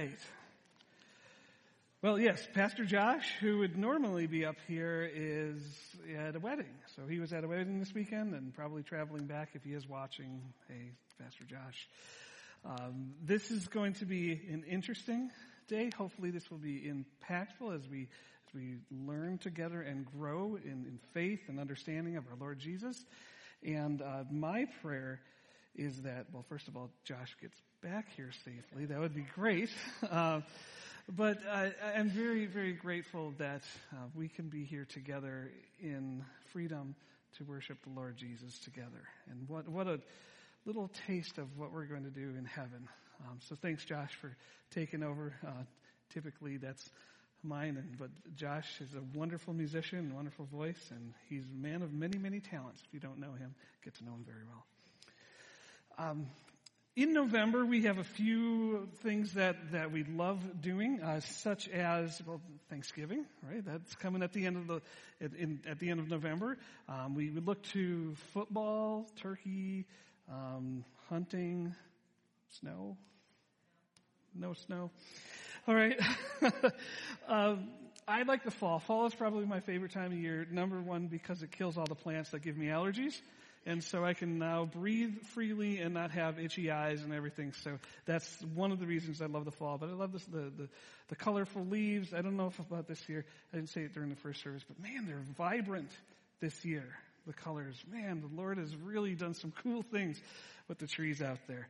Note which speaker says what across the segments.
Speaker 1: right. Well, yes, Pastor Josh, who would normally be up here, is at a wedding. So he was at a wedding this weekend and probably traveling back if he is watching. Hey, Pastor Josh. This is going to be an interesting day. Hopefully this will be impactful as we learn together and grow in faith and understanding of our Lord Jesus. And my prayer is that, well, first of all, Josh gets back here safely. That would be great. But I'm very, very grateful that we can be here together in freedom to worship the Lord Jesus together. And what a little taste of what we're going to do in heaven. So thanks, Josh, for taking over. Typically, that's mine. But Josh is a wonderful musician, wonderful voice, and he's a man of many, many talents. If you don't know him, get to know him very well. In November, we have a few things that we love doing, such as, well, Thanksgiving, right? That's coming at the end of at the end of November. We look to football, turkey, hunting, snow. No snow. All right. I like the fall. Fall is probably my favorite time of year. Number one, because it kills all the plants that give me allergies. And so I can now breathe freely and not have itchy eyes and everything. So that's one of the reasons I love the fall. But I love the colorful leaves. I don't know about this year. I didn't say it during the first service. But man, they're vibrant this year. The colors. Man, the Lord has really done some cool things with the trees out there.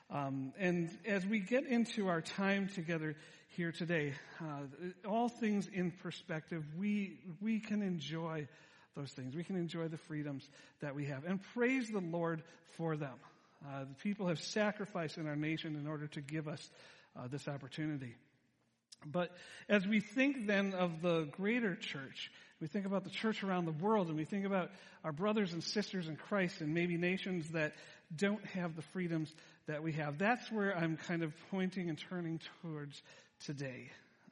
Speaker 1: And as we get into our time together here today, all things in perspective, we can enjoy those things. We can enjoy the freedoms that we have and praise the Lord for them. The people have sacrificed in our nation in order to give us this opportunity. But as we think then of the greater church, we think about the church around the world, and we think about our brothers and sisters in Christ and maybe nations that don't have the freedoms that we have. That's where I'm kind of pointing and turning towards today.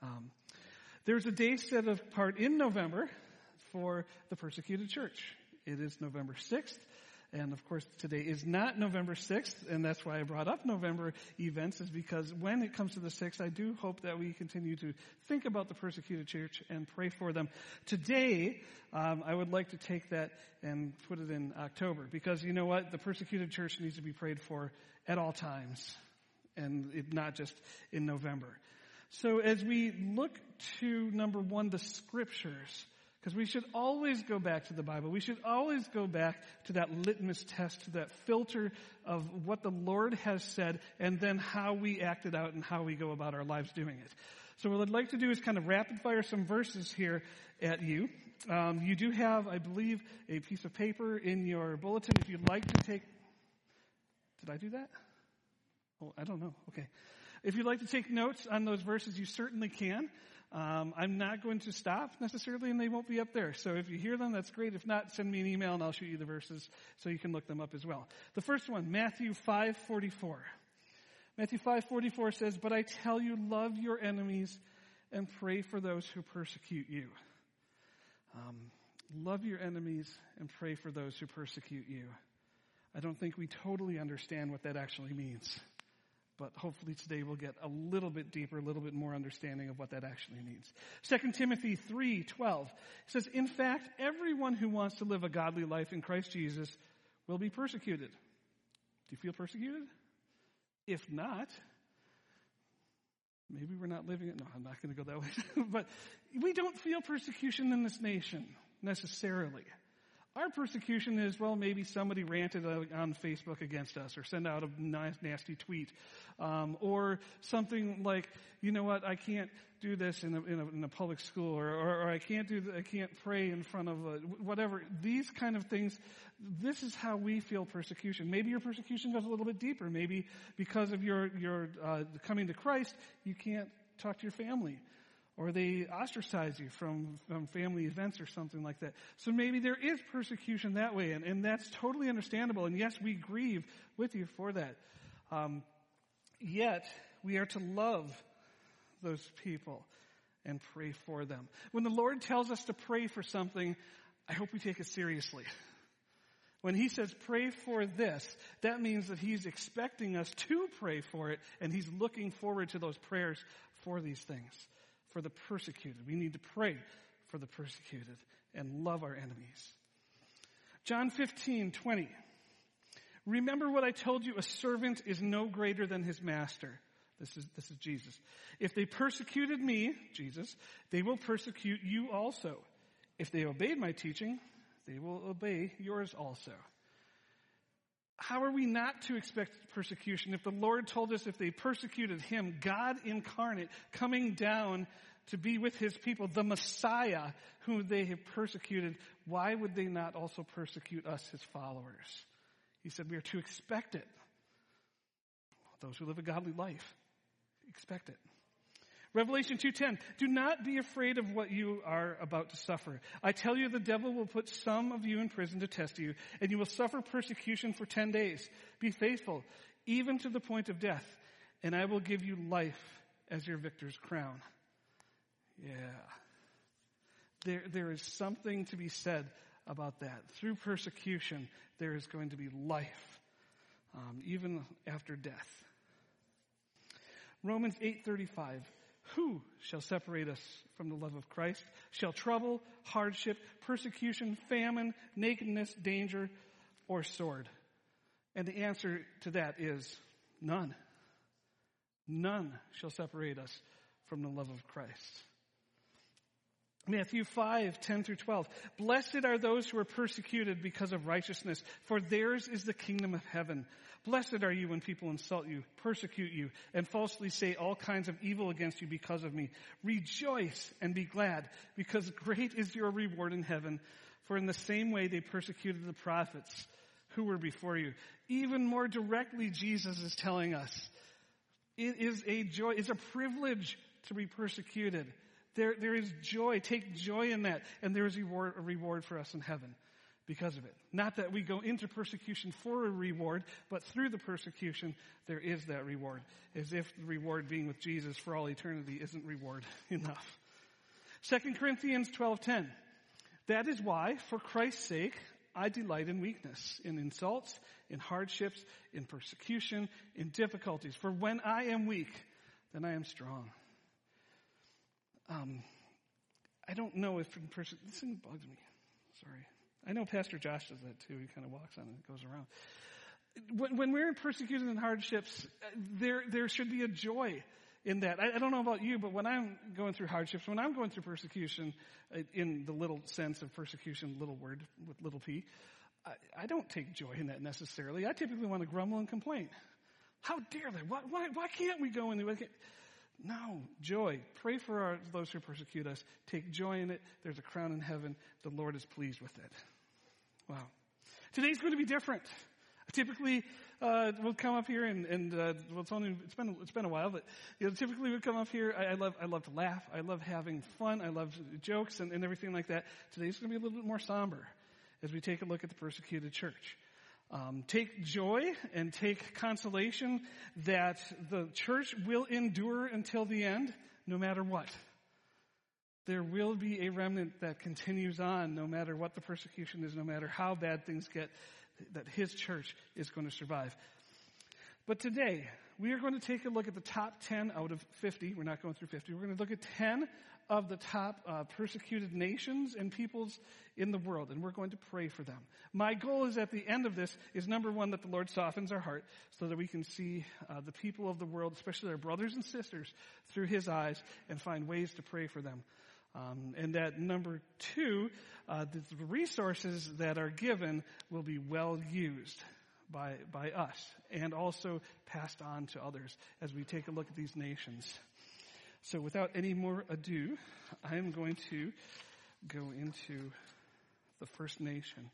Speaker 1: There's a day set apart in November for the persecuted church. It is November 6th. And of course, today is not November 6th, and that's why I brought up November events, is because when it comes to the 6th, I do hope that we continue to think about the persecuted church and pray for them. Today, I would like to take that and put it in October, because you know what? The persecuted church needs to be prayed for at all times, and not just in November. So as we look to, number one, the scriptures, because we should always go back to the Bible. We should always go back to that litmus test, to that filter of what the Lord has said, and then how we act it out and how we go about our lives doing it. So what I'd like to do is kind of rapid fire some verses here at you. You do have, I believe, a piece of paper in your bulletin. If you'd like to take... Did I do that? Oh, I don't know. Okay. If you'd like to take notes on those verses, you certainly can. I'm not going to stop necessarily, and they won't be up there. So if you hear them, that's great. If not, send me an email and I'll shoot you the verses so you can look them up as well. The first one, Matthew 5:44. Matthew 5:44 says, "But I tell you, love your enemies and pray for those who persecute you." Love your enemies and pray for those who persecute you. I don't think we totally understand what that actually means. But hopefully today we'll get a little bit deeper, a little bit more understanding of what that actually means. 2 Timothy 3:12 says, "In fact, everyone who wants to live a godly life in Christ Jesus will be persecuted." Do you feel persecuted? If not, maybe we're not living it. No, I'm not going to go that way. But we don't feel persecution in this nation necessarily. Our persecution is, well, maybe somebody ranted on Facebook against us or sent out a nasty tweet. Or something like, you know what, I can't do this in a public school, or I can't pray in front of whatever. These kind of things, this is how we feel persecution. Maybe your persecution goes a little bit deeper. Maybe because of your coming to Christ, you can't talk to your family. Or they ostracize you from family events or something like that. So maybe there is persecution that way, and that's totally understandable. And yes, we grieve with you for that. Yet, we are to love those people and pray for them. When the Lord tells us to pray for something, I hope we take it seriously. When he says pray for this, that means that he's expecting us to pray for it, and he's looking forward to those prayers for these things, for the persecuted. We need to pray for the persecuted and love our enemies. John 15:20. Remember what I told you, a servant is no greater than his master. This is Jesus. If they persecuted me, Jesus, they will persecute you also. If they obeyed my teaching, they will obey yours also. How are we not to expect persecution if the Lord told us if they persecuted him, God incarnate, coming down to be with his people, the Messiah whom they have persecuted, why would they not also persecute us, his followers? He said we are to expect it. Those who live a godly life, expect it. Revelation 2:10, do not be afraid of what you are about to suffer. I tell you, the devil will put some of you in prison to test you, and you will suffer persecution for 10 days. Be faithful, even to the point of death, and I will give you life as your victor's crown. Yeah. There is something to be said about that. Through persecution, there is going to be life, even after death. Romans 8:35. Who shall separate us from the love of Christ? Shall trouble, hardship, persecution, famine, nakedness, danger, or sword? And the answer to that is none. None shall separate us from the love of Christ. Matthew 5:10-12. Blessed are those who are persecuted because of righteousness, for theirs is the kingdom of heaven. Blessed are you when people insult you, persecute you, and falsely say all kinds of evil against you because of me. Rejoice and be glad, because great is your reward in heaven. For in the same way they persecuted the prophets who were before you. Even more directly, Jesus is telling us, it is a joy, it's a privilege to be persecuted. There is joy. Take joy in that. And there is a reward for us in heaven because of it. Not that we go into persecution for a reward, but through the persecution, there is that reward. As if the reward being with Jesus for all eternity isn't reward enough. 2 Corinthians 12:10. That is why, for Christ's sake, I delight in weakness, in insults, in hardships, in persecution, in difficulties. For when I am weak, then I am strong. I don't know if in person, this thing bugs me. Sorry. I know Pastor Josh does that too. He kind of walks on it and goes around. When we're in persecution and hardships, there should be a joy in that. I don't know about you, but when I'm going through hardships, when I'm going through persecution, in the little sense of persecution, little word with little p, I don't take joy in that necessarily. I typically want to grumble and complain. How dare they? Why can't we go in there? No, joy. Pray for those who persecute us. Take joy in it. There's a crown in heaven. The Lord is pleased with it. Wow. Today's going to be different. Typically, we'll come up here and it's been a while, but typically we come up here. I love to laugh. I love having fun. I love jokes and everything like that. Today's going to be a little bit more somber as we take a look at the persecuted church. Take joy and take consolation that the church will endure until the end, no matter what. There will be a remnant that continues on, no matter what the persecution is, no matter how bad things get, that his church is going to survive. But today, we are going to take a look at the top 10 out of 50. We're not going through 50. We're going to look at 10 of the top persecuted nations and peoples in the world, and we're going to pray for them. My goal is at the end of this is, number one, that the Lord softens our heart so that we can see the people of the world, especially our brothers and sisters, through his eyes and find ways to pray for them. And that number two, the resources that are given will be well used by us and also passed on to others as we take a look at these nations. So without any more ado, I am going to go into the first nation.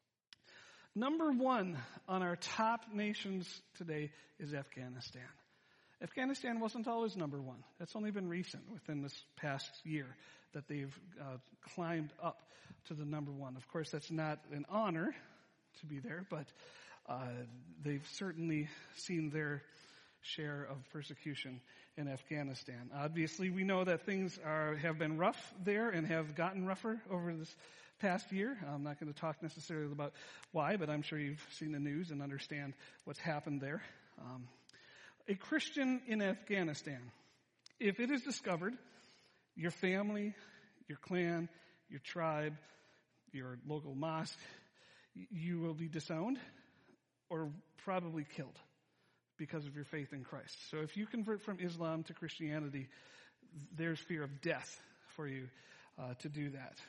Speaker 1: Number one on our top nations today is Afghanistan. Afghanistan wasn't always number one. That's only been recent, within this past year, that they've climbed up to the number one. Of course, that's not an honor to be there, but they've certainly seen their share of persecution in Afghanistan. Obviously, we know that things have been rough there and have gotten rougher over this past year. I'm not going to talk necessarily about why, but I'm sure you've seen the news and understand what's happened there. A Christian in Afghanistan, if it is discovered, your family, your clan, your tribe, your local mosque, you will be disowned or probably killed because of your faith in Christ. So if you convert from Islam to Christianity, there's fear of death for you to do that.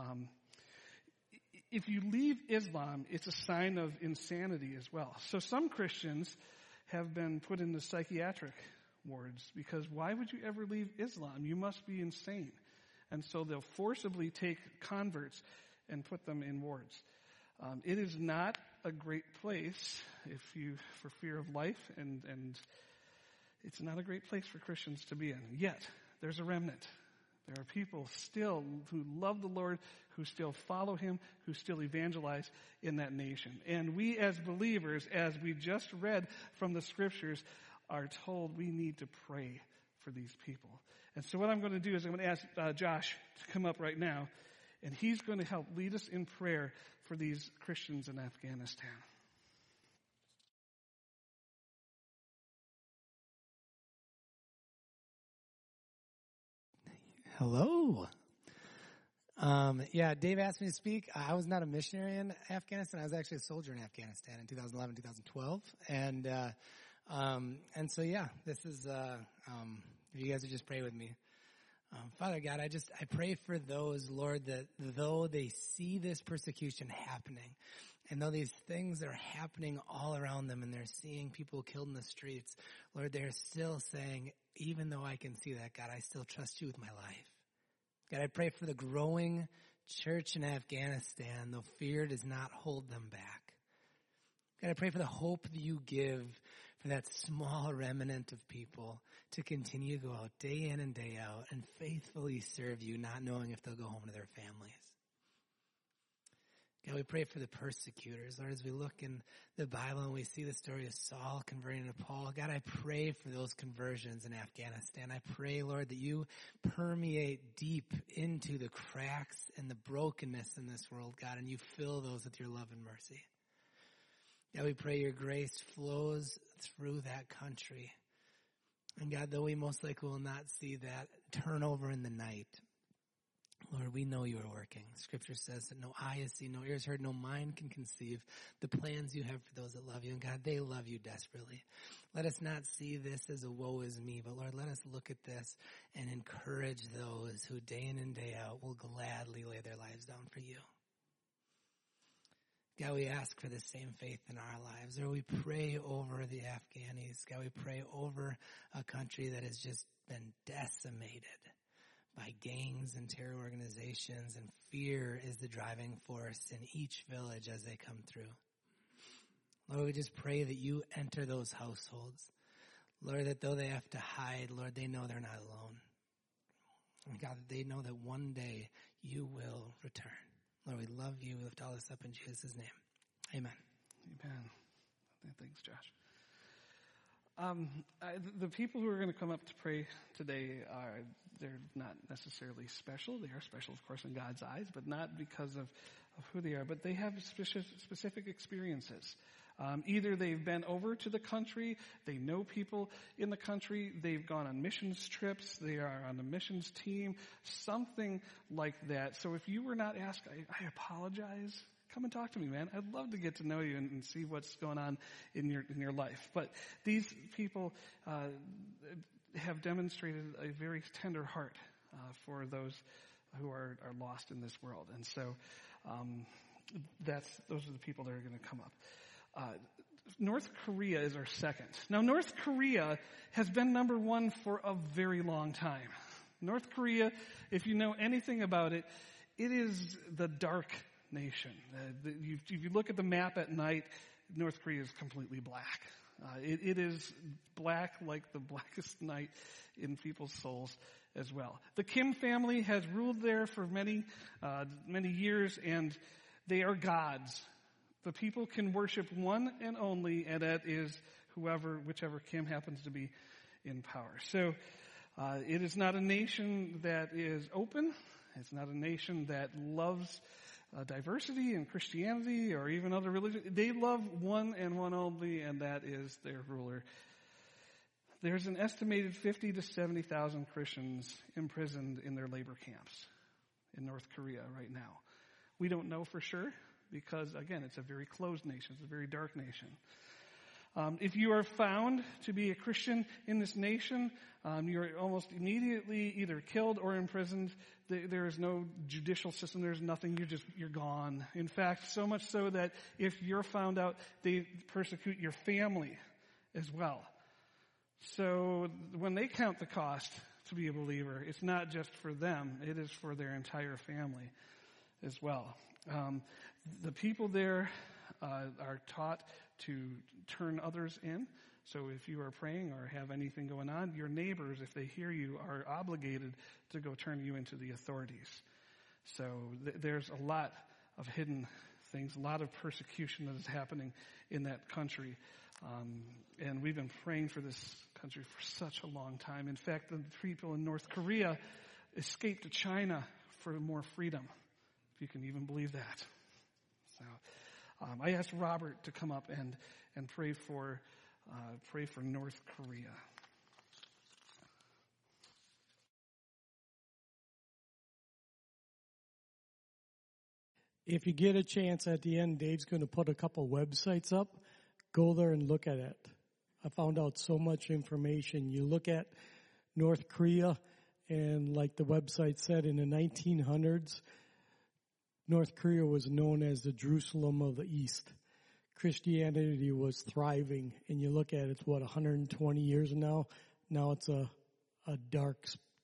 Speaker 1: If you leave Islam, it's a sign of insanity as well. So some Christians have been put into psychiatric wards because why would you ever leave Islam? You must be insane. And so they'll forcibly take converts and put them in wards. It is not a great place for fear of life, and it's not a great place for Christians to be in. Yet, there's a remnant. There are people still who love the Lord, who still follow Him, who still evangelize in that nation. And we as believers, as we just read from the Scriptures, are told we need to pray for these people. And so what I'm going to do is I'm going to ask Josh to come up right now, and he's going to help lead us in prayer for these Christians in Afghanistan.
Speaker 2: Hello. Dave asked me to speak. I was not a missionary in Afghanistan. I was actually a soldier in Afghanistan in 2011, 2012. This is, if you guys would just pray with me. Father God, I pray for those, Lord, that though they see this persecution happening, and though these things are happening all around them, and they're seeing people killed in the streets, Lord, they're still saying, even though I can see that, God, I still trust you with my life. God, I pray for the growing church in Afghanistan, though fear does not hold them back. God, I pray for the hope that you give for that small remnant of people to continue to go out day in and day out and faithfully serve you, not knowing if they'll go home to their families. God, we pray for the persecutors. Lord, as we look in the Bible and we see the story of Saul converting to Paul, God, I pray for those conversions in Afghanistan. I pray, Lord, that you permeate deep into the cracks and the brokenness in this world, God, and you fill those with your love and mercy. God, we pray your grace flows through that country. And God, though we most likely will not see that turnover in the night, Lord, we know you are working. Scripture says that no eye has seen, no ears heard, no mind can conceive the plans you have for those that love you. And God, they love you desperately. Let us not see this as a woe is me, but Lord, let us look at this and encourage those who day in and day out will gladly lay their lives down for you. God, we ask for the same faith in our lives. Lord, we pray over the Afghanis. God, we pray over a country that has just been decimated by gangs and terror organizations, and fear is the driving force in each village as they come through. Lord, we just pray that you enter those households. Lord, that though they have to hide, Lord, they know they're not alone. And God, that they know that one day you will return. Lord, we love you. We lift all this up in Jesus' name. Amen.
Speaker 1: Amen. Thanks, Josh. The people who are going to come up to pray today they're not necessarily special. They are special, of course, in God's eyes, but not because of who they are. But they have specific experiences. Either they've been over to the country, they know people in the country, they've gone on missions trips, they are on the missions team, something like that. So if you were not asked, I apologize. Come and talk to me, man. I'd love to get to know you and see what's going on in your life. But these people have demonstrated a very tender heart for those who are lost in this world. And so those are the people that are going to come up. North Korea is our second. Now, North Korea has been number one for a very long time. North Korea, if you know anything about it, it is the dark nation. If you look at the map at night, North Korea is completely black. It is black like the blackest night in people's souls as well. The Kim family has ruled there for many years, and they are gods. The people can worship one and only, and that is whichever Kim happens to be in power. So it is not a nation that is open. It's not a nation that loves diversity in Christianity or even other religions. They love one and one only, and that is their ruler. There's an estimated 50 to 70,000 Christians imprisoned in their labor camps in North Korea right now. We don't know for sure because, again, it's a very closed nation. It's a very dark nation. If you are found to be a Christian in this nation, you're almost immediately either killed or imprisoned. There is no judicial system. There's nothing. You're gone. In fact, so much so that if you're found out, they persecute your family as well. So when they count the cost to be a believer, it's not just for them. It is for their entire family as well. The people there are taught to turn others in. So if you are praying or have anything going on, your neighbors, if they hear you, are obligated to go turn you into the authorities. So there's a lot of hidden things, a lot of persecution that is happening in that country. And we've been praying for this country for such a long time. In fact, the people in North Korea escaped to China for more freedom, if you can even believe that. So I asked Robert to come up and pray for North Korea.
Speaker 3: If you get a chance at the end, Dave's going to put a couple websites up. Go there and look at it. I found out so much information. You look at North Korea, and like the website said, in the 1900s, North Korea was known as the Jerusalem of the East. Christianity was thriving, and you look at it, it's 120 years now? Now it's a dark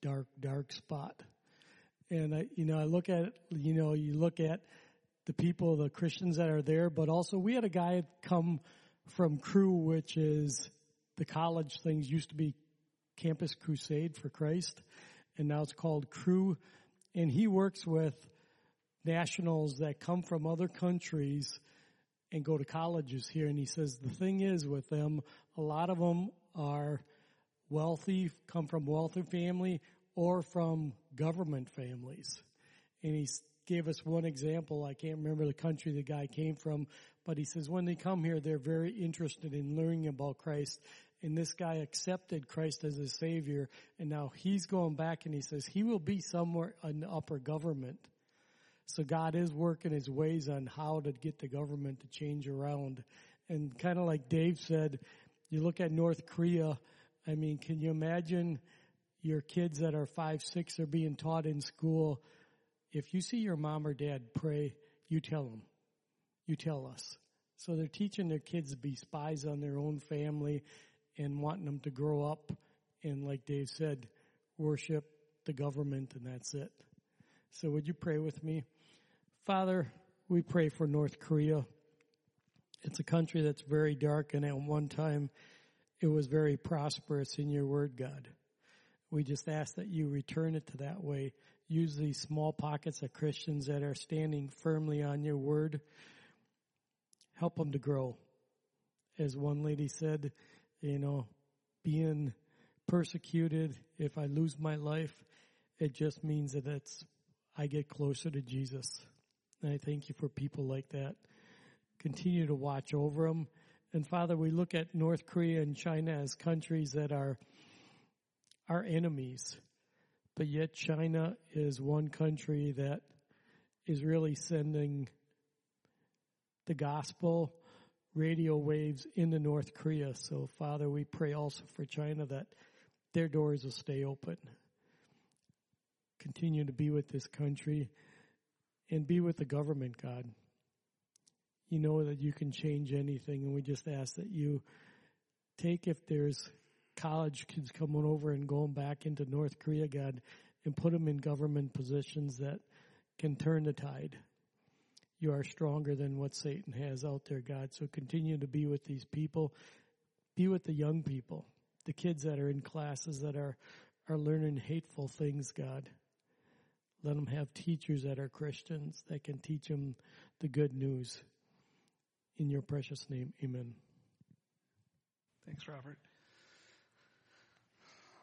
Speaker 3: spot. And I look at it, you look at the people, the Christians that are there, but also we had a guy come from Cru, which is the college things used to be Campus Crusade for Christ, and now it's called Cru, and he works with nationals that come from other countries and go to colleges here, and he says the thing is with them, a lot of them are wealthy, come from wealthy family or from government families. And he gave us one example. I can't remember the country the guy came from, but he says when they come here, they're very interested in learning about Christ. And this guy accepted Christ as his Savior, and now he's going back and he says he will be somewhere in the upper government. So God is working his ways on how to get the government to change around. And kind of like Dave said, you look at North Korea, I mean, can you imagine your kids that are 5, 6 are being taught in school? If you see your mom or dad pray, you tell them. You tell us. So they're teaching their kids to be spies on their own family and wanting them to grow up and, like Dave said, worship the government, and that's it. So would you pray with me? Father, we pray for North Korea. It's a country that's very dark, and at one time it was very prosperous in your word, God. We just ask that you return it to that way. Use these small pockets of Christians that are standing firmly on your word. Help them to grow. As one lady said, being persecuted, if I lose my life, it just means that I get closer to Jesus. And I thank you for people like that. Continue to watch over them. And Father, we look at North Korea and China as countries that are our enemies. But yet China is one country that is really sending the gospel radio waves into North Korea. So Father, we pray also for China that their doors will stay open. Continue to be with this country and be with the government, God. You know that you can change anything, and we just ask that you take, if there's college kids coming over and going back into North Korea, God, and put them in government positions that can turn the tide. You are stronger than what Satan has out there, God. So continue to be with these people. Be with the young people, the kids that are in classes that are learning hateful things, God. Let them have teachers that are Christians that can teach them the good news. In your precious name, amen.
Speaker 1: Thanks, Robert.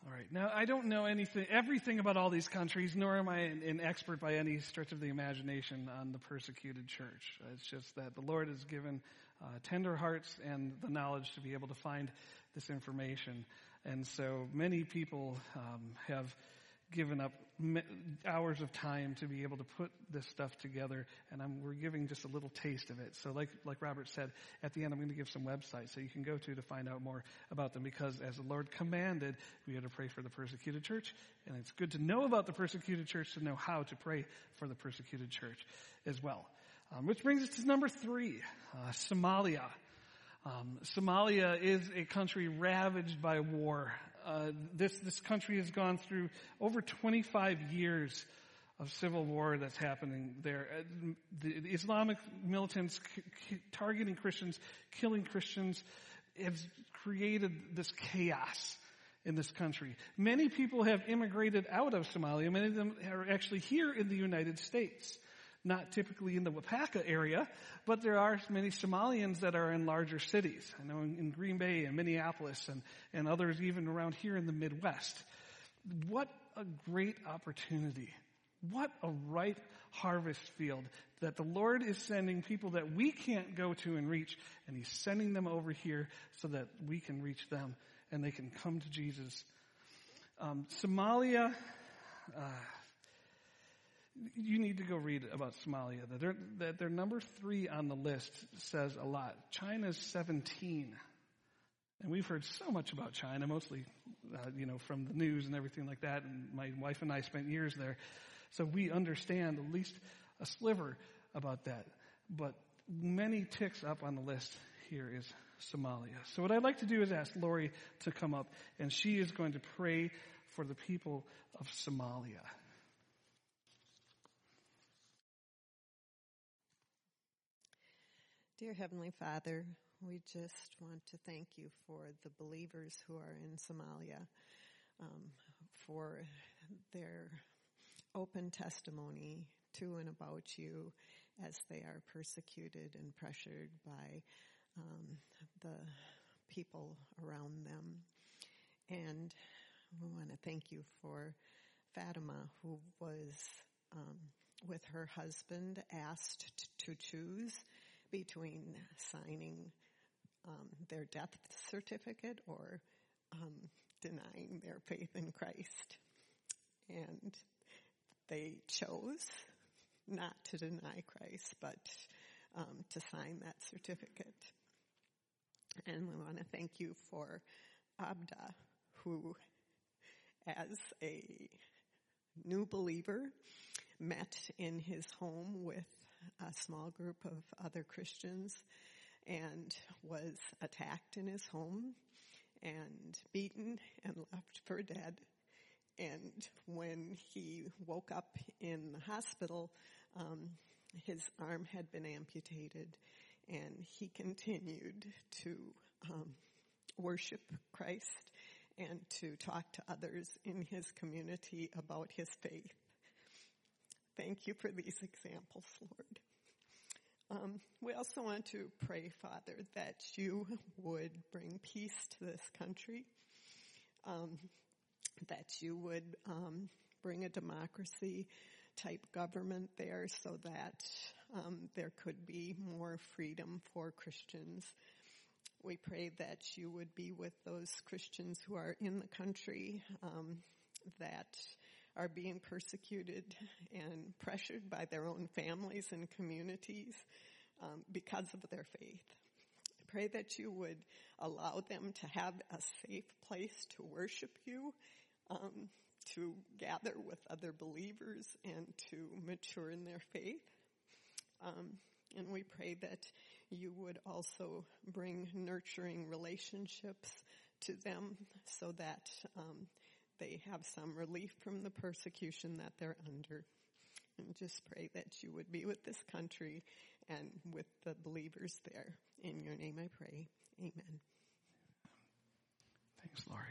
Speaker 1: All right. Now, I don't know everything about all these countries, nor am I an expert by any stretch of the imagination on the persecuted church. It's just that the Lord has given tender hearts and the knowledge to be able to find this information. And so many people have given up hours of time to be able to put this stuff together, and we're giving just a little taste of it. So like Robert said, at the end I'm going to give some websites so you can go to find out more about them, because as the Lord commanded, we are to pray for the persecuted church, and it's good to know about the persecuted church to know how to pray for the persecuted church as well. Which brings us to number 3, Somalia. Somalia is a country ravaged by war. This country has gone through over 25 years of civil war that's happening there. The Islamic militants targeting Christians, killing Christians, have created this chaos in this country. Many people have immigrated out of Somalia. Many of them are actually here in the United States. Not typically in the Wapaka area, but there are many Somalians that are in larger cities. I know in Green Bay and Minneapolis and others even around here in the Midwest. What a great opportunity. What a ripe harvest field that the Lord is sending people that we can't go to and reach, and He's sending them over here so that we can reach them and they can come to Jesus. Somalia, you need to go read about Somalia. That they're number 3 on the list says a lot. China's 17. And we've heard so much about China, mostly, from the news and everything like that. And my wife and I spent years there. So we understand at least a sliver about that. But many ticks up on the list here is Somalia. So what I'd like to do is ask Lori to come up, and she is going to pray for the people of Somalia.
Speaker 4: Dear Heavenly Father, we just want to thank you for the believers who are in Somalia, for their open testimony to and about you as they are persecuted and pressured by the people around them. And we want to thank you for Fatima, who was, with her husband, asked to choose between signing their death certificate or denying their faith in Christ. And they chose not to deny Christ, but to sign that certificate. And we want to thank you for Abda, who, as a new believer, met in his home with a small group of other Christians and was attacked in his home and beaten and left for dead. And when he woke up in the hospital, his arm had been amputated, and he continued to worship Christ and to talk to others in his community about his faith. Thank you for these examples, Lord. We also want to pray, Father, that you would bring peace to this country, that you would bring a democracy-type government there so that there could be more freedom for Christians. We pray that you would be with those Christians who are in the country that are being persecuted and pressured by their own families and communities because of their faith. I pray that you would allow them to have a safe place to worship you, to gather with other believers, and to mature in their faith. And we pray that you would also bring nurturing relationships to them so that they have some relief from the persecution that they're under. And just pray that you would be with this country and with the believers there. In your name I pray. Amen.
Speaker 1: Thanks, Laurie.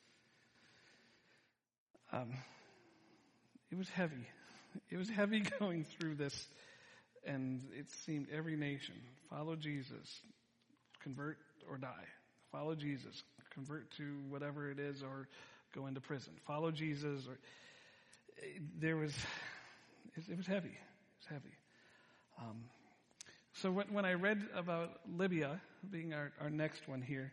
Speaker 1: It was heavy. It was heavy going through this, and it seemed every nation, follow Jesus, convert or die. Follow Jesus, convert to whatever it is, or go into prison. Follow Jesus. Or it was heavy. It was heavy. So when I read about Libya being our next one here,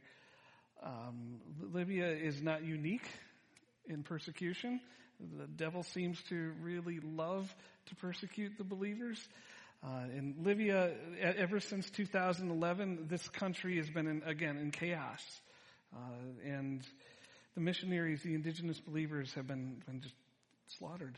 Speaker 1: Libya is not unique in persecution. The devil seems to really love to persecute the believers. In Libya, ever since 2011, this country has been in chaos. And the missionaries, the indigenous believers, have been just slaughtered.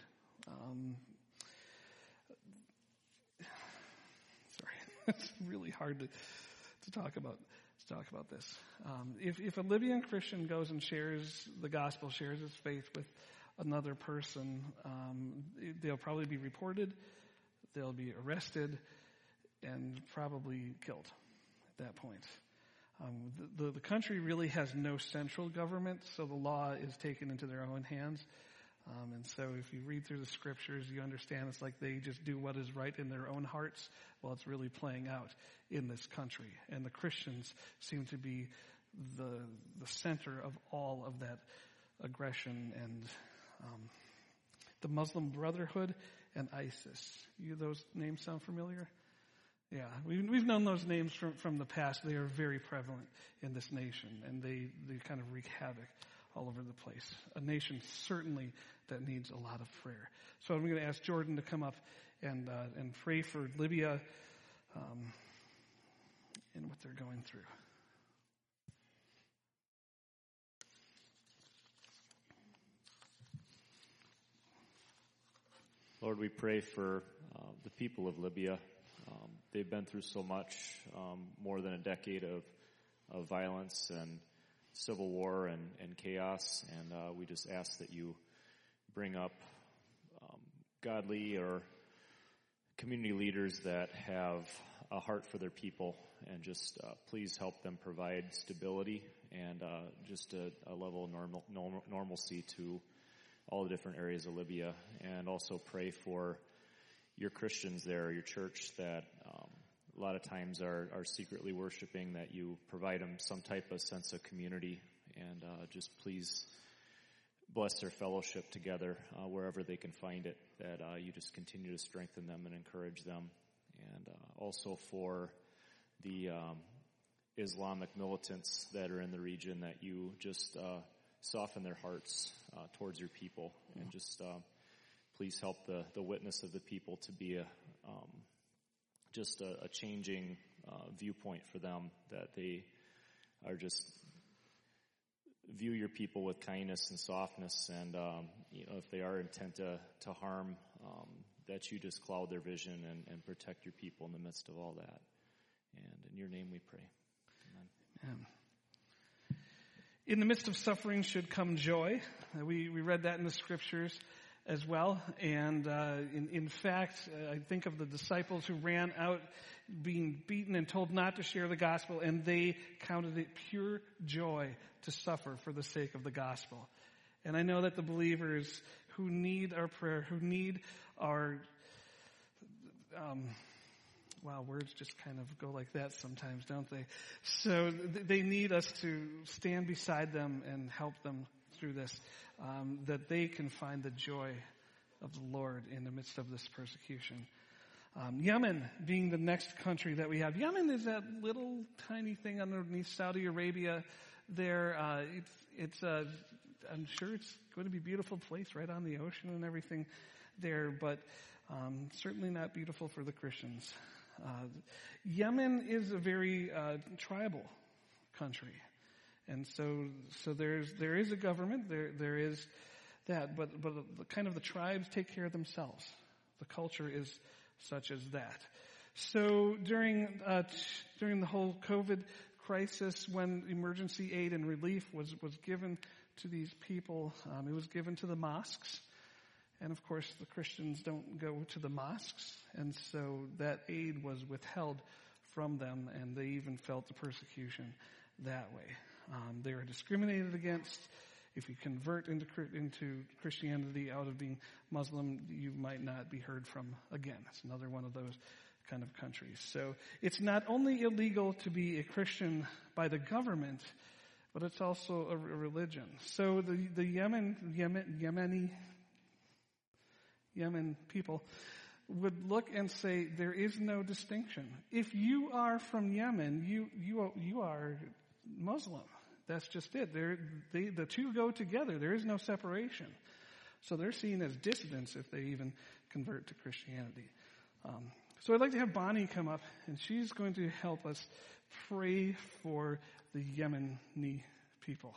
Speaker 1: It's really hard to talk about this. If a Libyan Christian goes and shares the gospel, shares his faith with another person, they'll probably be reported, they'll be arrested, and probably killed at that point. The country really has no central government, so the law is taken into their own hands. And so if you read through the scriptures, you understand it's like they just do what is right in their own hearts while it's really playing out in this country. And the Christians seem to be the center of all of that aggression and the Muslim Brotherhood and ISIS. Those names sound familiar? Yeah, we've known those names from the past. They are very prevalent in this nation, and they kind of wreak havoc all over the place. A nation certainly that needs a lot of prayer. So I'm going to ask Jordan to come up and pray for Libya and what they're going through.
Speaker 5: Lord, we pray for the people of Libya. They've been through so much, more than a decade of violence and civil war and chaos, and we just ask that you bring up godly or community leaders that have a heart for their people, and just please help them provide stability and just a level of normalcy to all the different areas of Libya. And also pray for your Christians there, your church that a lot of times are secretly worshiping, that you provide them some type of sense of community, and just please bless their fellowship together wherever they can find it, that you just continue to strengthen them and encourage them. And also for the Islamic militants that are in the region, that you just soften their hearts towards your people, and just please help the witness of the people to be just a changing viewpoint for them, that they are just view your people with kindness and softness, and if they are intent to harm, that you just cloud their vision and protect your people in the midst of all that. And in your name we pray. Amen.
Speaker 1: In the midst of suffering should come joy. We read that in the scriptures as well. And in fact, I think of the disciples who ran out being beaten and told not to share the gospel, and they counted it pure joy to suffer for the sake of the gospel. And I know that the believers who need our prayer, who need our words just kind of go like that sometimes, don't they? So they need us to stand beside them and help them through this, that they can find the joy of the Lord in the midst of this persecution. Yemen being the next country that we have. Yemen is that little tiny thing underneath Saudi Arabia there. I'm sure it's going to be a beautiful place right on the ocean and everything there, but certainly not beautiful for the Christians. Yemen is a very tribal country, and so there is a government, there is that, but the kind of the tribes take care of themselves. The culture is such as that. So during the whole COVID crisis, when emergency aid and relief was given to these people, it was given to the mosques. And of course, the Christians don't go to the mosques, and so that aid was withheld from them, and they even felt the persecution that way. They were discriminated against. If you convert into Christianity out of being Muslim, you might not be heard from again. It's another one of those kind of countries. So it's not only illegal to be a Christian by the government, but it's also a religion. So the Yemen people would look and say there is no distinction. If you are from Yemen, you are Muslim. That's just it. The two go together. There is no separation. So they're seen as dissidents if they even convert to Christianity. So I'd like to have Bonnie come up, and she's going to help us pray for the Yemeni people.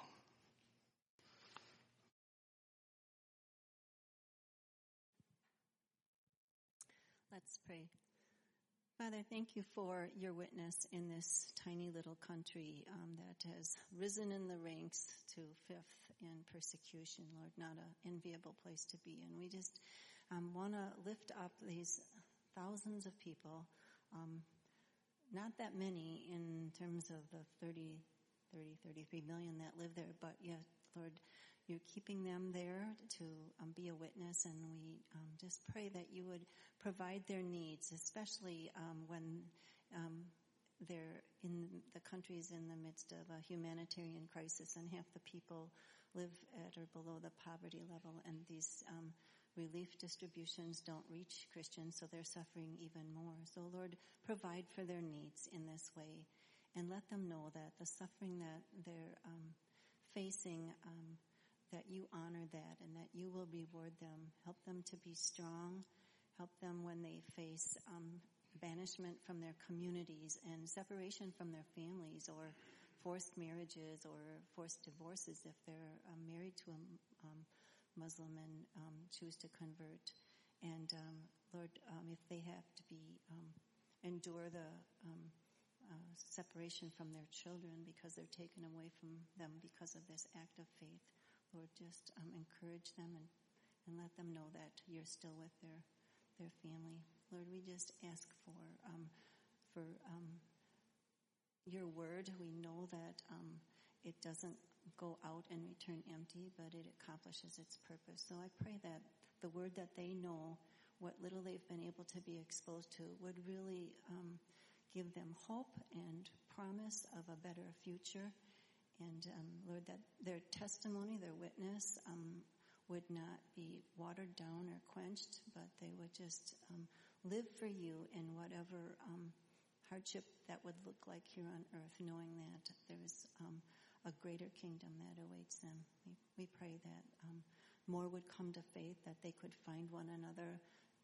Speaker 6: Let's pray. Father, thank you for your witness in this tiny little country that has risen in the ranks to fifth in persecution, Lord, not an enviable place to be. And we just want to lift up these thousands of people, not that many in terms of the 33 million that live there, but yet, Lord, you're keeping them there to be a witness, and we just pray that you would provide their needs, especially when they're in the countries in the midst of a humanitarian crisis and half the people live at or below the poverty level, and these relief distributions don't reach Christians, so they're suffering even more. So, Lord, provide for their needs in this way, and let them know that the suffering that they're facing, that you honor that and that you will reward them. Help them to be strong. Help them when they face banishment from their communities and separation from their families, or forced marriages or forced divorces if they're married to a Muslim and choose to convert. And Lord, if they have to endure the separation from their children because they're taken away from them because of this act of faith, Lord, just encourage them and let them know that you're still with their family. Lord, we just ask for your word. We know that it doesn't go out and return empty, but it accomplishes its purpose. So I pray that the word that they know, what little they've been able to be exposed to, would really give them hope and promise of a better future. And Lord, that their testimony, their witness, would not be watered down or quenched, but they would just live for you in whatever hardship that would look like here on earth, knowing that there is a greater kingdom that awaits them. We pray that more would come to faith, that they could find one another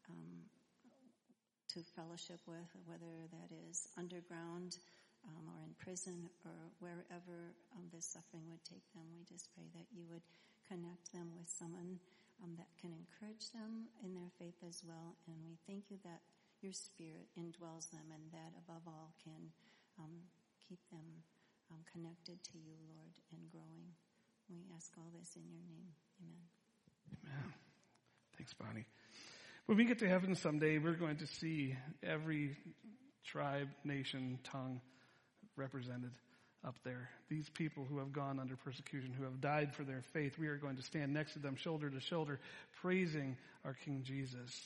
Speaker 6: to fellowship with, whether that is underground or in prison or wherever this suffering would take them. We just pray that you would connect them with someone that can encourage them in their faith as well. And we thank you that your Spirit indwells them, and that above all can keep them connected to you, Lord, and growing. We ask all this in your name. Amen.
Speaker 1: Amen. Thanks, Bonnie. When we get to heaven someday, we're going to see every tribe, nation, tongue represented up there. These people who have gone under persecution, who have died for their faith, we are going to stand next to them, shoulder to shoulder, praising our King Jesus.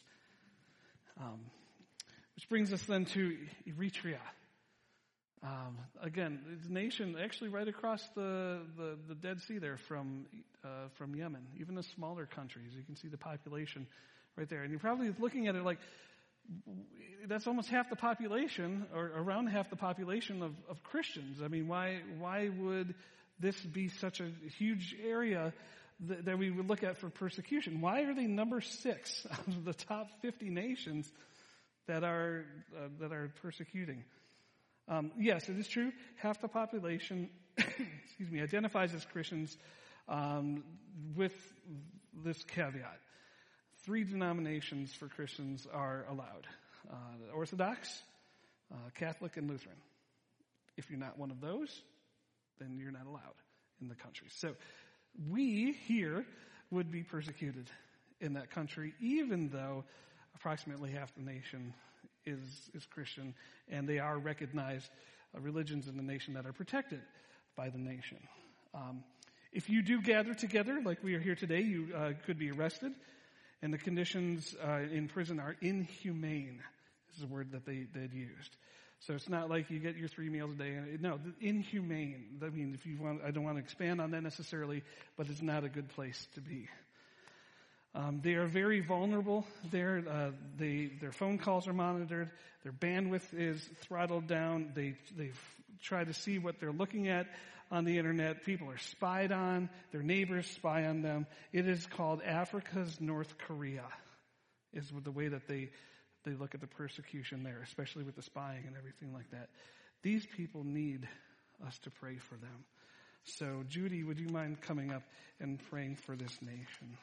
Speaker 1: Which brings us then to Eritrea. Again, it's a nation actually right across the Dead Sea there from Yemen, even a smaller countries. You can see the population right there. And you're probably looking at it like, that's almost half the population, or around half the population of Christians. I mean, why would this be such a huge area that we would look at for persecution? Why are they number 6 out of the top 50 nations that are persecuting? Yes, it is true. Half the population, identifies as Christians, with this caveat. 3 denominations for Christians are allowed. The Orthodox, Catholic, and Lutheran. If you're not one of those, then you're not allowed in the country. So we here would be persecuted in that country, even though approximately half the nation is Christian, and they are recognized religions in the nation that are protected by the nation. If you do gather together, like we are here today, you could be arrested, and the conditions in prison are inhumane. This is a word that they'd used. So it's not like you get your 3 meals a day. No, inhumane. I mean, if you want, I don't want to expand on that necessarily, but it's not a good place to be. They are very vulnerable. Their phone calls are monitored. Their bandwidth is throttled down. They try to see what they're looking at on the internet. People are spied on. Their neighbors spy on them. It is called Africa's North Korea, is the way that they look at the persecution there, especially with the spying and everything like that. These people need us to pray for them. So, Judy, would you mind coming up and praying for this nation?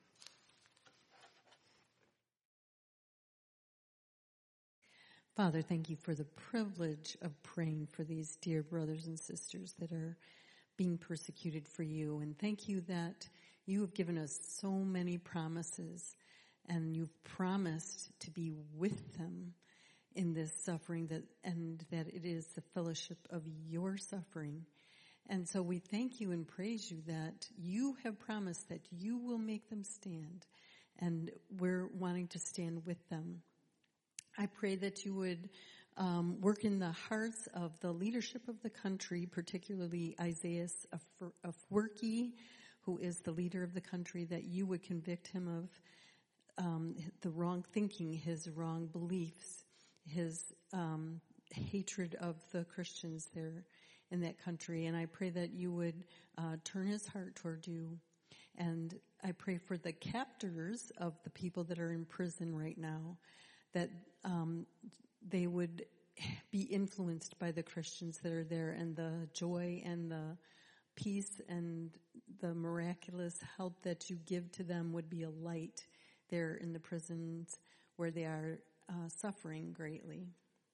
Speaker 7: Father, thank you for the privilege of praying for these dear brothers and sisters that are being persecuted for you. And thank you that you have given us so many promises, and you've promised to be with them in this suffering, and that it is the fellowship of your suffering. And so we thank you and praise you that you have promised that you will make them stand, and we're wanting to stand with them. I pray that you would work in the hearts of the leadership of the country, particularly Isaiah Afwerki, who is the leader of the country, that you would convict him of the wrong thinking, his wrong beliefs, his hatred of the Christians there in that country. And I pray that you would turn his heart toward you. And I pray for the captors of the people that are in prison right now, that they would be influenced by the Christians that are there, and the joy and the peace and the miraculous help that you give to them would be a light there in the prisons where they are suffering greatly.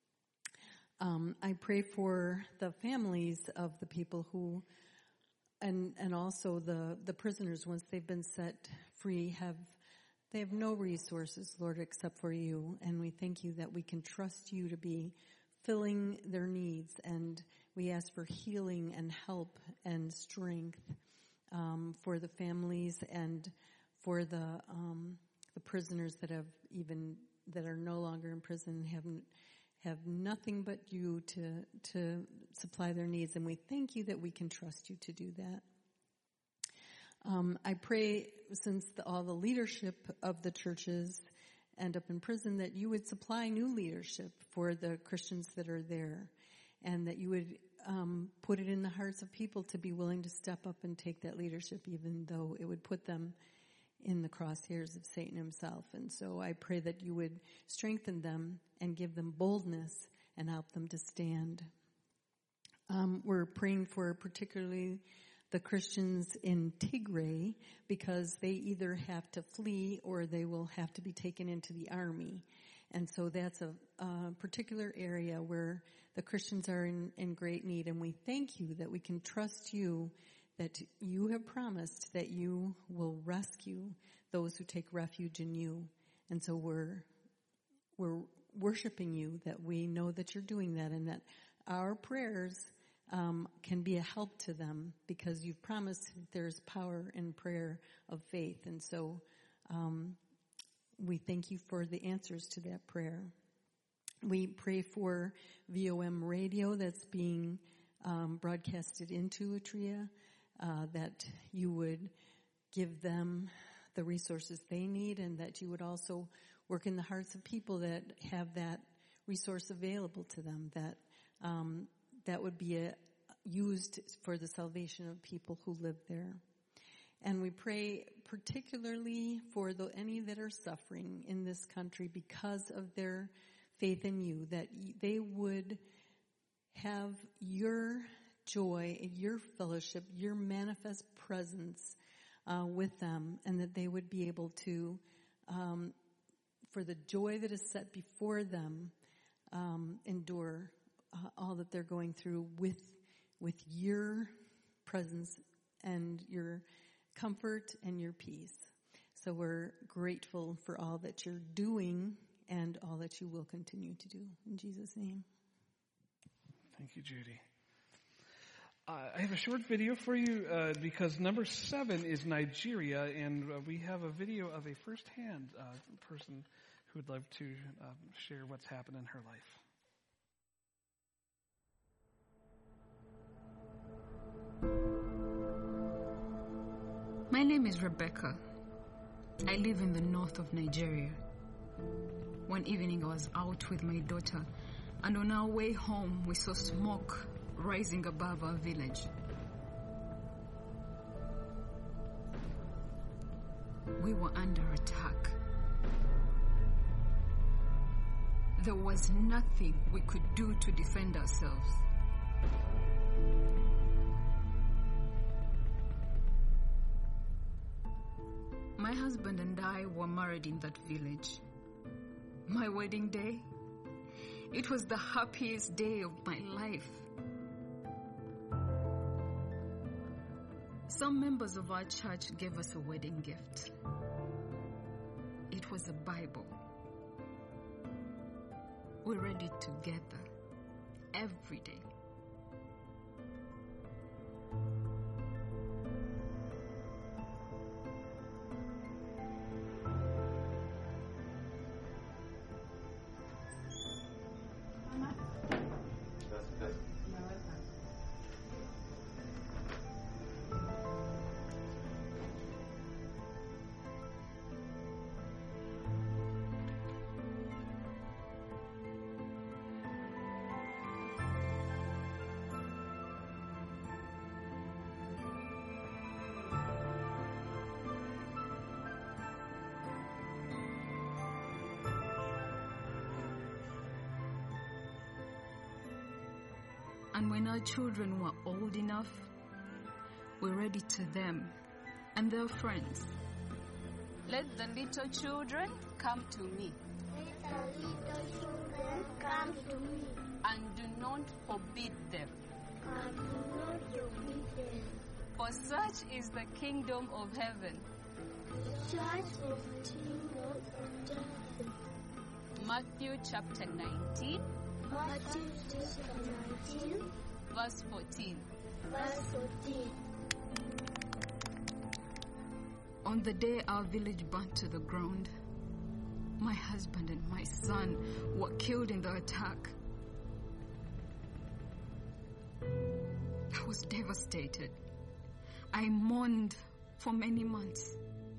Speaker 7: I pray for the families of the people who, and also the prisoners, once they've been set free, they have no resources, Lord, except for you. And we thank you that we can trust you to be filling their needs. And we ask for healing and help and strength for the families and for the prisoners that are no longer in prison, have nothing but you to supply their needs. And we thank you that we can trust you to do that. I pray, since all the leadership of the churches end up in prison, that you would supply new leadership for the Christians that are there, and that you would put it in the hearts of people to be willing to step up and take that leadership, even though it would put them in the crosshairs of Satan himself. And so I pray that you would strengthen them and give them boldness and help them to stand. We're praying for particularly the Christians in Tigray, because they either have to flee or they will have to be taken into the army. And so that's a particular area where the Christians are in great need. And we thank you that we can trust you, that you have promised that you will rescue those who take refuge in you. And so we're worshiping you, that we know that you're doing that, and that our prayers can be a help to them, because you've promised there's power in prayer of faith. And so we thank you for the answers to that prayer. We pray for VOM radio that's being broadcasted into Eritrea, that you would give them the resources they need, and that you would also work in the hearts of people that have that resource available to them, that would be used for the salvation of people who live there. And we pray particularly for any that are suffering in this country because of their faith in you, that they would have your joy, your fellowship, your manifest presence with them, and that they would be able to, for the joy that is set before them, endure all that they're going through with your presence and your comfort and your peace. So we're grateful for all that you're doing and all that you will continue to do. In Jesus' name.
Speaker 1: Thank you, Judy. I have a short video for you because number 7 is Nigeria, and we have a video of a first-hand person who would love to share what's happened in her life.
Speaker 8: My name is Rebecca. I live in the north of Nigeria. One evening I was out with my daughter, and on our way home we saw smoke rising above our village. We were under attack. There was nothing we could do to defend ourselves. My husband and I were married in that village. My wedding day, it was the happiest day of my life. Some members of our church gave us a wedding gift. It was a Bible. We read it together every day. And when our children were old enough, we read it to them and their friends. Let the little children come to me.
Speaker 9: Let the little children come to me.
Speaker 8: And do not forbid them.
Speaker 9: And do not forbid them.
Speaker 8: For such is the kingdom of heaven.
Speaker 9: Such is the kingdom of heaven.
Speaker 8: Matthew chapter 19.
Speaker 9: Matthew chapter 19.
Speaker 8: Verse 14.
Speaker 9: Verse 14.
Speaker 8: On the day our village burnt to the ground, my husband and my son were killed in the attack. I was devastated. I mourned for many months.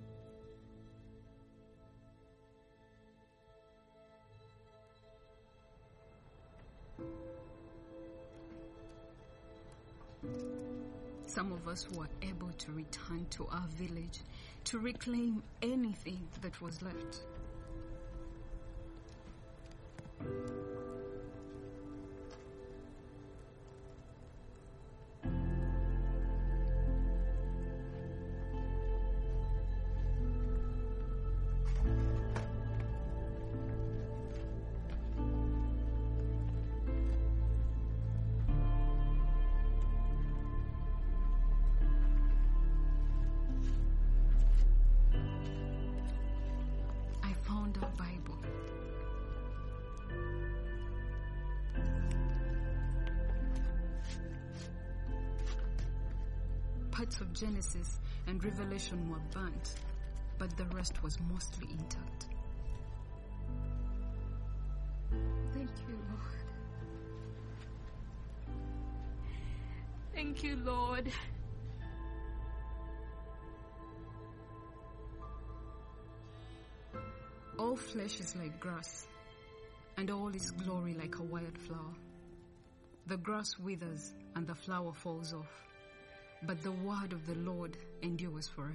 Speaker 8: Some of us were able to return to our village to reclaim anything that was left. Parts of Genesis and Revelation were burnt, but the rest was mostly intact. Thank you, Lord. Thank you, Lord. All flesh is like grass, and all its glory like a wild flower. The grass withers and the flower falls off, but the word of the Lord endures forever.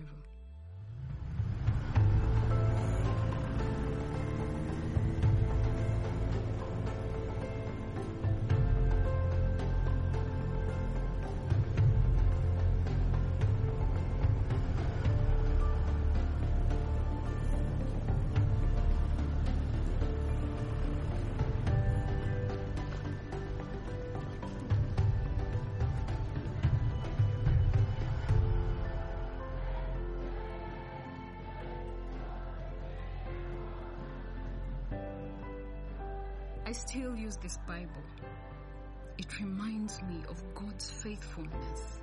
Speaker 8: I still use this Bible. It reminds me of God's faithfulness.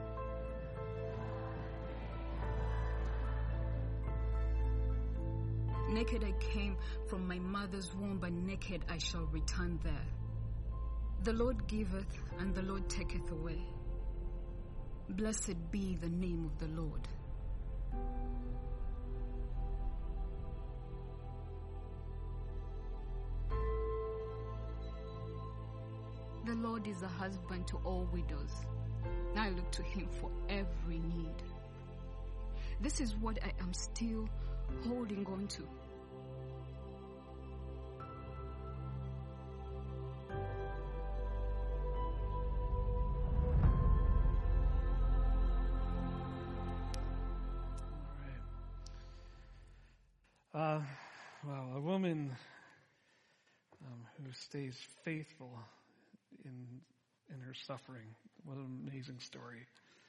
Speaker 8: Naked I came from my mother's womb, and naked I shall return there. The Lord giveth, and the Lord taketh away. Blessed be the name of the Lord. The Lord is a husband to all widows. I look to him for every need. This is what I am still holding on to.
Speaker 1: Well, a woman who stays faithful in her suffering. What an amazing story.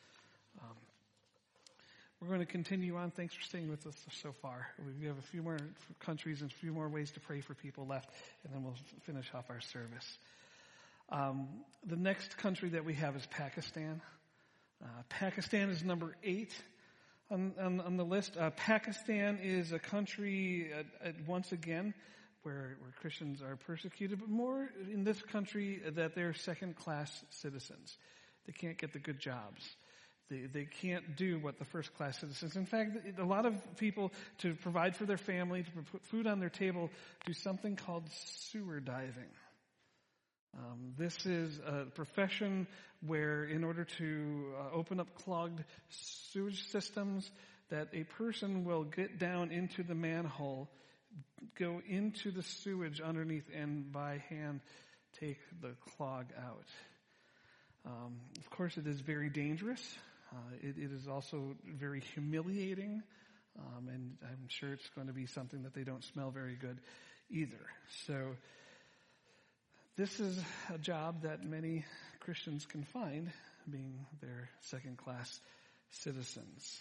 Speaker 1: We're going to continue on. Thanks for staying with us so far. We have a few more countries and a few more ways to pray for people left, and then we'll finish off our service. The next country that we have is Pakistan. Pakistan is number 8 on the list. Pakistan is a country, once again, where Christians are persecuted, but more in this country that they're second-class citizens. They can't get the good jobs. They can't do what the first-class citizens. In fact, a lot of people, to provide for their family, to put food on their table, do something called sewer diving. This is a profession where, in order to open up clogged sewage systems, that a person will get down into the manhole, go into the sewage underneath, and by hand take the clog out. Of course, it is very dangerous. It is also very humiliating, and I'm sure it's going to be something that they don't smell very good either. So this is a job that many Christians can find, being their second-class citizens.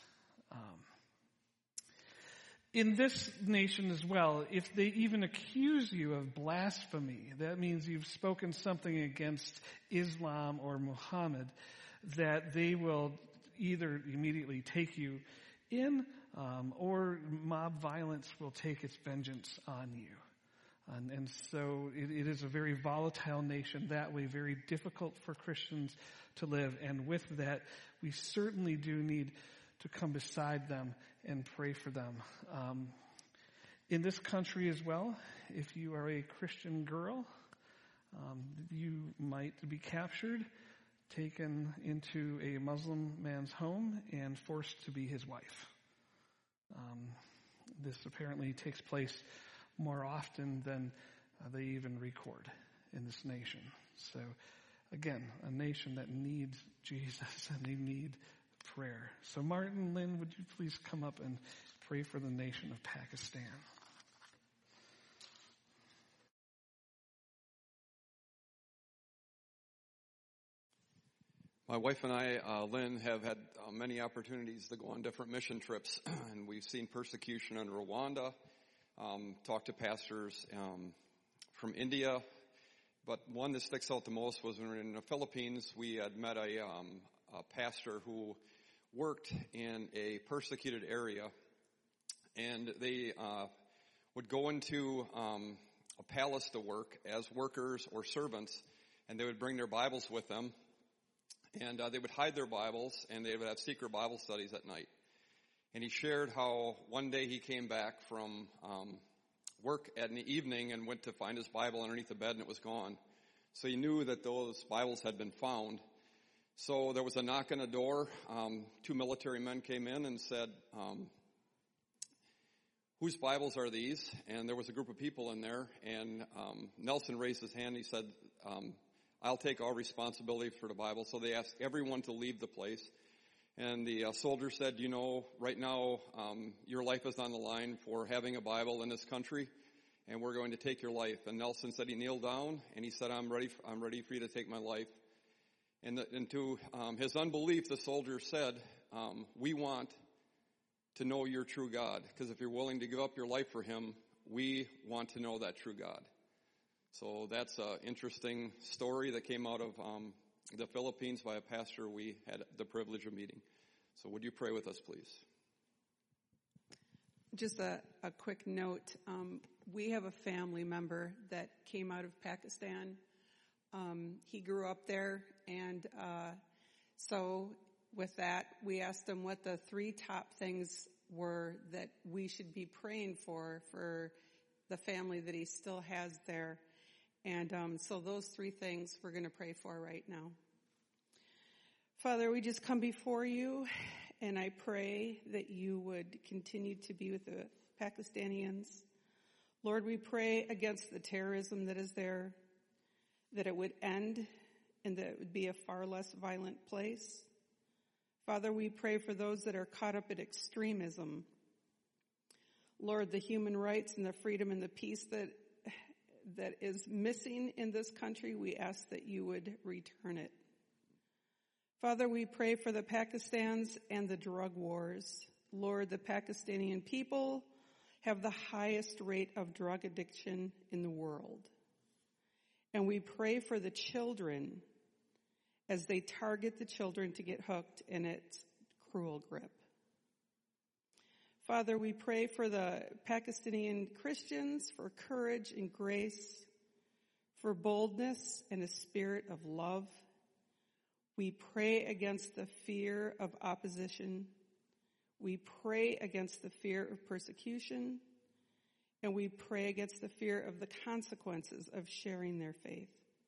Speaker 1: In this nation as well, if they even accuse you of blasphemy, that means you've spoken something against Islam or Muhammad, that they will either immediately take you in, or mob violence will take its vengeance on you. And so it is a very volatile nation that way, very difficult for Christians to live. And with that, we certainly do need to come beside them and pray for them. In this country as well, if you are a Christian girl, you might be captured, taken into a Muslim man's home, and forced to be his wife. This apparently takes place more often than they even record in this nation. So, again, a nation that needs Jesus and they need prayer. So, Martin, Lynn, would you please come up and pray for the nation of Pakistan?
Speaker 10: My wife and I, Lynn, have had many opportunities to go on different mission trips, and we've seen persecution in Rwanda, talked to pastors from India, but one that sticks out the most was when we were in the Philippines. We had met a pastor who worked in a persecuted area, and they would go into a palace to work as workers or servants, and they would bring their Bibles with them. And they would hide their Bibles, and they would have secret Bible studies at night. And he shared how one day he came back from work in the evening and went to find his Bible underneath the bed, and it was gone. So he knew that those Bibles had been found. So there was a knock on the door. 2 military men came in and said, whose Bibles are these? And there was a group of people in there, and Nelson raised his hand. He said, I'll take all responsibility for the Bible. So they asked everyone to leave the place. And the soldier said, you know, right now your life is on the line for having a Bible in this country, and we're going to take your life. And Nelson said he kneeled down, and he said, I'm ready for you to take my life. And to his unbelief, the soldier said, we want to know your true God, because if you're willing to give up your life for him, we want to know that true God. So that's an interesting story that came out of the Philippines by a pastor we had the privilege of meeting. So would you pray with us, please?
Speaker 11: Just a quick note. We have a family member that came out of Pakistan. He grew up there, and so with that, we asked him what the 3 top things were that we should be praying for the family that he still has there. And so those 3 things we're going to pray for right now. Father, we just come before you, and I pray that you would continue to be with the Pakistanians. Lord, we pray against the terrorism that is there, that it would end and that it would be a far less violent place. Father, we pray for those that are caught up in extremism. Lord, the human rights and the freedom and the peace that is missing in this country, we ask that you would return it. Father, we pray for the Pakistans and the drug wars. Lord, the Pakistani people have the highest rate of drug addiction in the world. And we pray for the children as they target the children to get hooked in its cruel grip. Father, we pray for the Pakistani Christians, for courage and grace, for boldness and a spirit of love. We pray against the fear of opposition. We pray against the fear of persecution. And we pray against the fear of the consequences of sharing their faith.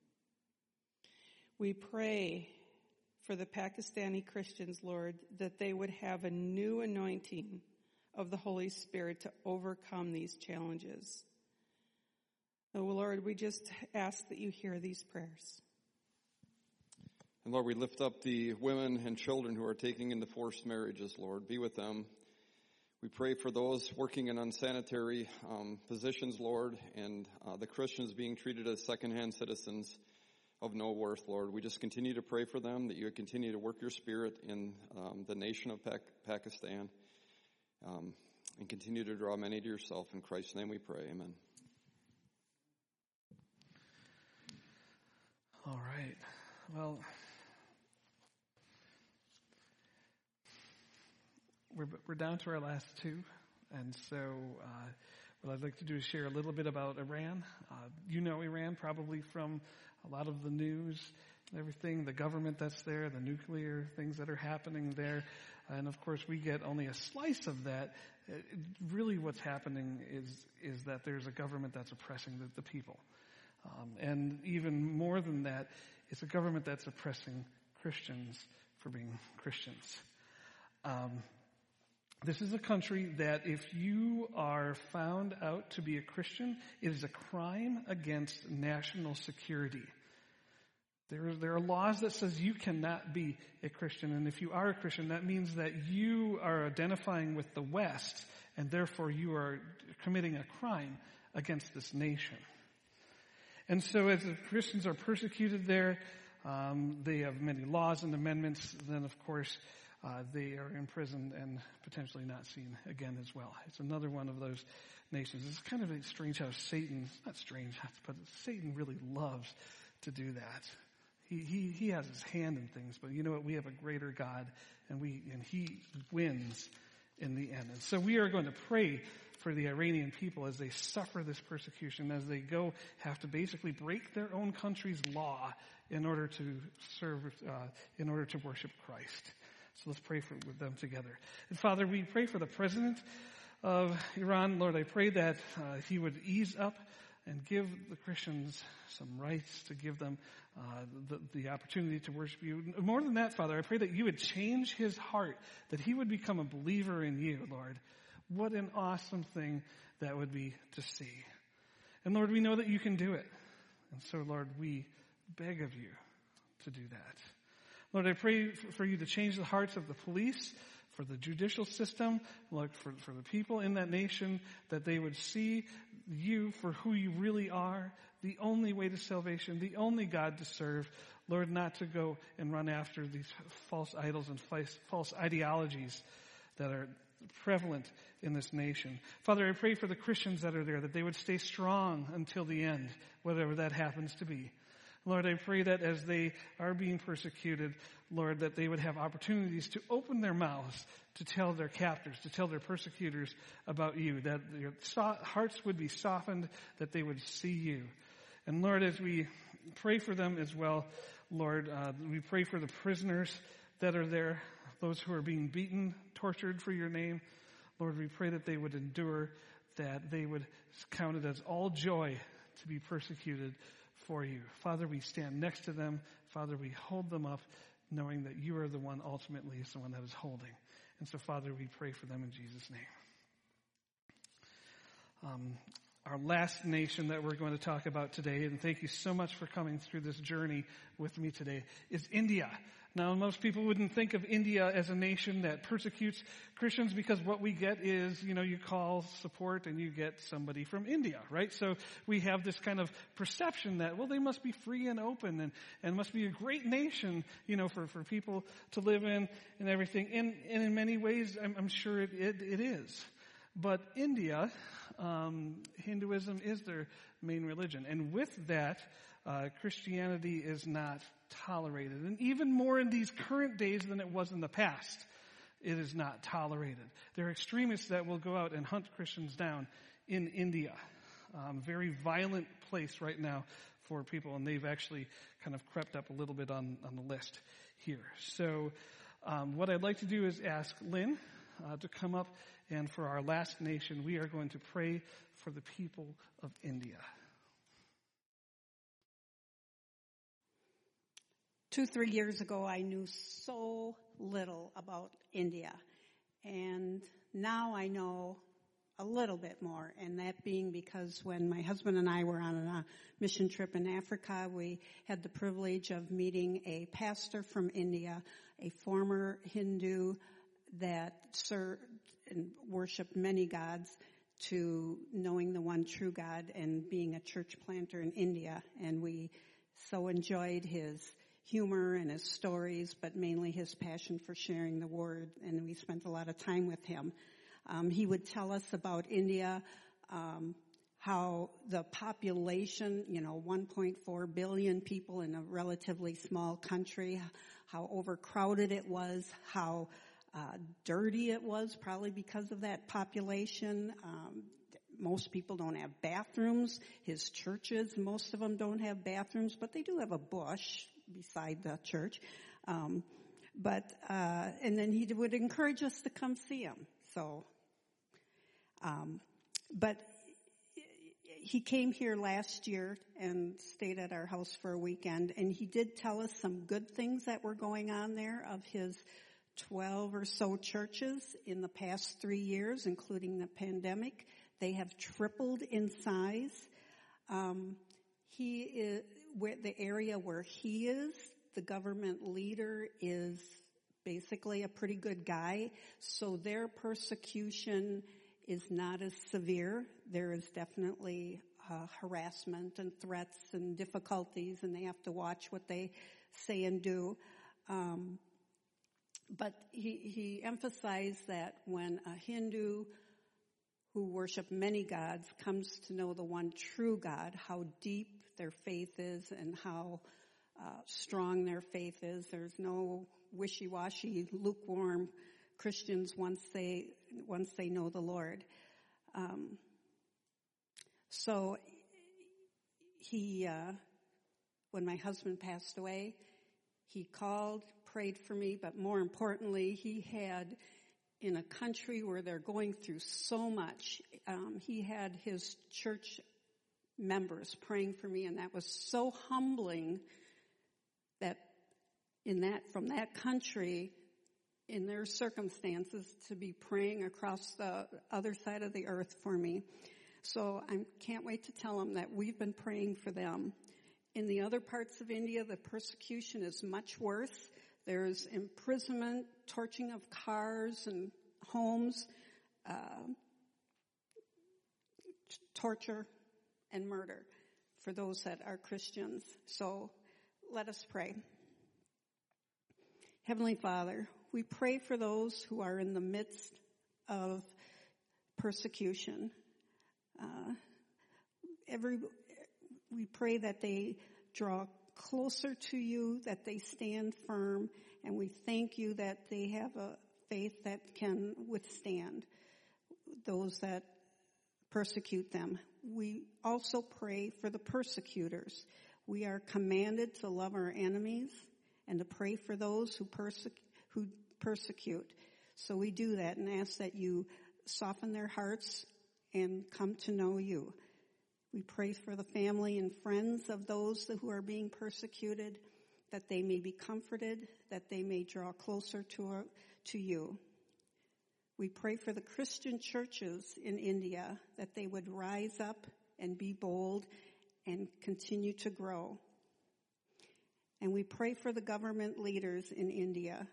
Speaker 11: We pray for the Pakistani Christians, Lord, that they would have a new anointing of the Holy Spirit to overcome these challenges. Oh, Lord, we just ask that you hear these prayers.
Speaker 10: And Lord, we lift up the women and children who are taking into forced marriages, Lord. Be with them. We pray for those working in unsanitary positions, Lord, and the Christians being treated as secondhand citizens of no worth, Lord. We just continue to pray for them, that you would continue to work your spirit in the nation of Pakistan, and continue to draw many to yourself. In Christ's name we pray. Amen.
Speaker 1: All right. Well, we're down to our last 2, and so what I'd like to do is share a little bit about Iran. You know Iran probably from a lot of the news and everything, the government that's there, the nuclear things that are happening there, and of course we get only a slice of that. Really what's happening is that there's a government that's oppressing the people. And even more than that, it's a government that's oppressing Christians for being Christians. This is a country that if you are found out to be a Christian, it is a crime against national security. There are laws that says you cannot be a Christian, and if you are a Christian, that means that you are identifying with the West, and therefore you are committing a crime against this nation. And so as the Christians are persecuted there, they have many laws and amendments. Then, of course, they are imprisoned and potentially not seen again as well. It's another one of those nations. It's kind of strange how Satan, not strange, but Satan really loves to do that. He has his hand in things, but you know what? We have a greater God, and he wins in the end. And so we are going to pray for the Iranian people as they suffer this persecution, as they have to basically break their own country's law in order to in order to worship Christ. So let's pray with them together. And Father, we pray for the president of Iran. Lord, I pray that he would ease up and give the Christians some rights, to give them the opportunity to worship you. More than that, Father, I pray that you would change his heart, that he would become a believer in you, Lord. What an awesome thing that would be to see. And Lord, we know that you can do it. And so, Lord, we beg of you to do that. Lord, I pray for you to change the hearts of the police, for the judicial system, Lord, for the people in that nation, that they would see you for who you really are, the only way to salvation, the only God to serve. Lord, not to go and run after these false idols and false ideologies that are prevalent in this nation. Father, I pray for the Christians that are there, that they would stay strong until the end, whatever that happens to be. Lord, I pray that as they are being persecuted, Lord, that they would have opportunities to open their mouths to tell their captors, to tell their persecutors about you, that their hearts would be softened, that they would see you. And Lord, as we pray for them as well, Lord, we pray for the prisoners that are there. those who are being beaten, tortured for your name. Lord, we pray that they would endure, that they would count it as all joy to be persecuted for you. Father, we stand next to them. Father, we hold them up, knowing that you are the one ultimately is the one that is holding. And so, Father, we pray for them in Jesus' name. Our last nation that we're going to talk about today, and thank you so much for coming through this journey with me today, is India. Now, most people wouldn't think of India as a nation that persecutes Christians because what we get is, you call support and you get somebody from India, right? So we have this kind of perception that, well, they must be free and open and must be a great nation, for people to live in and everything. And in many ways, I'm sure it is. But India, Hinduism is their main religion. And with that, Christianity is not tolerated. And even more in these current days than it was in the past, it is not tolerated. There are extremists that will go out and hunt Christians down in India. Very violent place right now for people, and they've actually kind of crept up a little bit on the list here. So what I'd like to do is ask Lynn to come up, and for our last nation, we are going to pray for the people of India.
Speaker 12: 2-3 years ago, I knew so little about India, and now I know a little bit more, and that being because when my husband and I were on a mission trip in Africa, we had the privilege of meeting a pastor from India, a former Hindu that served and worshiped many gods, to knowing the one true God and being a church planter in India. And we so enjoyed his humor and his stories, but mainly his passion for sharing the word, and we spent a lot of time with him. He would tell us about India, how the population, 1.4 billion people in a relatively small country, how overcrowded it was, how dirty it was, probably because of that population. Most people don't have bathrooms. His churches, most of them don't have bathrooms, but they do have a bush beside the church. And then he would encourage us to come see him. So, but he came here last year and stayed at our house for a weekend, and he did tell us some good things that were going on there of his 12 or so churches in the past 3 years, including the pandemic. They have tripled in size. He is where the area where he is, the government leader is basically a pretty good guy, so their persecution is not as severe. There is definitely harassment and threats and difficulties, and they have to watch what they say and do. But he emphasized that when a Hindu who worship many gods comes to know the one true God, how deep their faith is and how strong their faith is. There's no wishy-washy, lukewarm Christians once they know the Lord. So he, when my husband passed away, he called, prayed for me, but more importantly, he had, in a country where they're going through so much, he had his church members praying for me, and that was so humbling that from that country, in their circumstances, to be praying across the other side of the earth for me. So I can't wait to tell them that we've been praying for them. In the other parts of India, the persecution is much worse. There's imprisonment, torching of cars and homes, torture and murder for those that are Christians. So let us pray. Heavenly Father, we pray for those who are in the midst of persecution. We pray that they draw closer to you, that they stand firm, and we thank you that they have a faith that can withstand those that persecute them. We also pray for the persecutors. We are commanded to love our enemies and to pray for those who persecute. So we do that and ask that you soften their hearts and come to know you. We pray for the family and friends of those who are being persecuted, that they may be comforted, that they may draw closer to you. We pray for the Christian churches in India, that they would rise up and be bold and continue to grow. And we pray for the government leaders in India.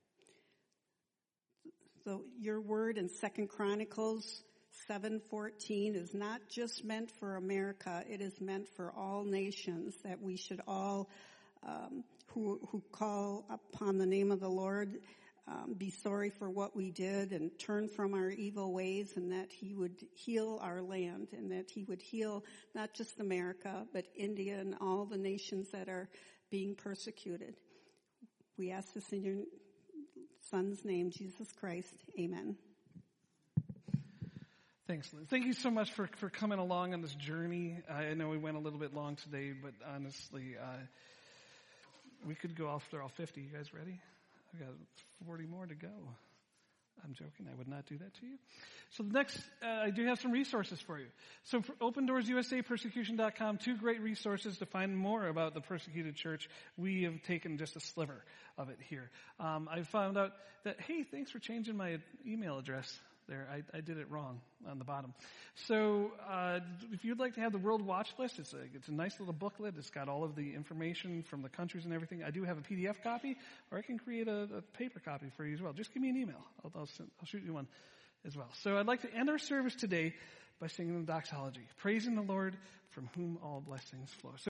Speaker 12: So your word in 2 Chronicles 7:14 is not just meant for America, it is meant for all nations, that we should all who call upon the name of the Lord be sorry for what we did and turn from our evil ways, and that he would heal our land, and that he would heal not just America, but India and all the nations that are being persecuted. We ask this in your Son's name, Jesus Christ. Amen.
Speaker 1: Thanks, Liz. Thank you so much for coming along on this journey. I know we went a little bit long today, but honestly, we could go after all 50. You guys ready? I've got 40 more to go. I'm joking. I would not do that to you. So next, I do have some resources for you. So for Open Doors USA, persecution.com, 2 great resources to find more about the persecuted church. We have taken just a sliver of it here. I found out that, hey, thanks for changing my email address there. I did it wrong on the bottom. So if you'd like to have the World Watch List, it's a nice little booklet. It's got all of the information from the countries and everything. I do have a PDF copy, or I can create a paper copy for you as well. Just give me an email. I'll shoot you one as well. So I'd like to end our service today by singing the doxology, praising the Lord from whom all blessings flow. So